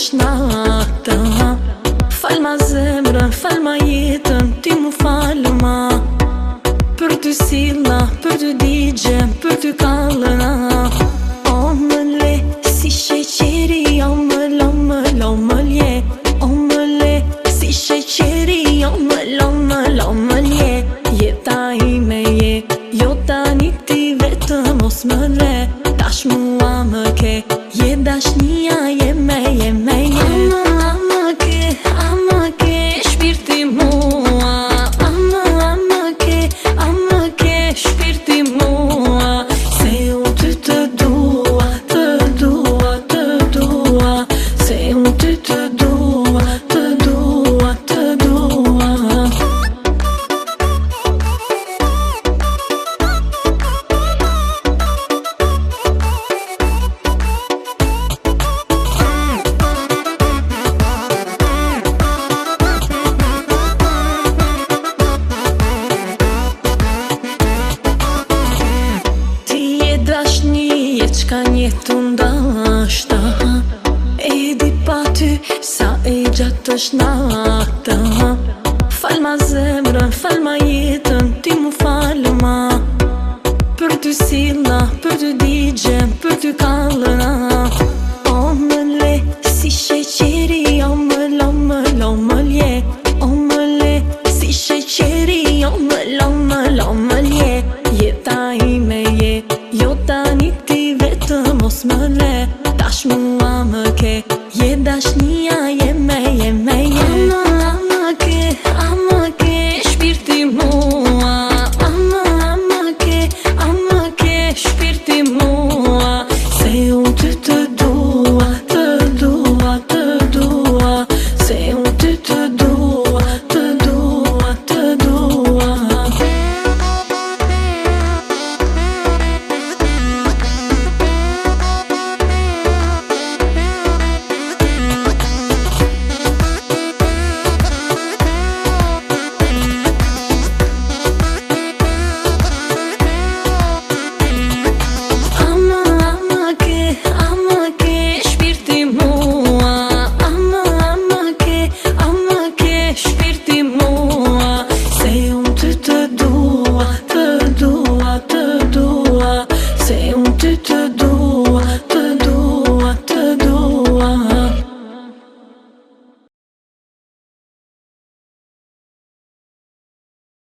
është nata. Fal ma zemrën, fal ma jetën, ti mu falë ma. Për ty silla, për ty digje, për ty kallëna. O më le, si sheqeri, o më lo, më lo, më lje. O më le, si sheqeri, o më lo, më lo, më lje. Jeta ime je, jo tani ti vetëm mos më le. Tash mua më ke, je dashnia, je me, je me, je. A më ke, shpirti mua. A më ke, shpirti mua. Se unë ty të dua, të dua, të dua. Se unë ty të dua, të dua, të dua. Qka njetu ndashta, e di pa ty sa e gjatë është nata. Fal ma zemrën, fal ma jetën, ti mu falë ma. Për ty silla, për ty digje, për ty kallëna. O më le, si sheqeri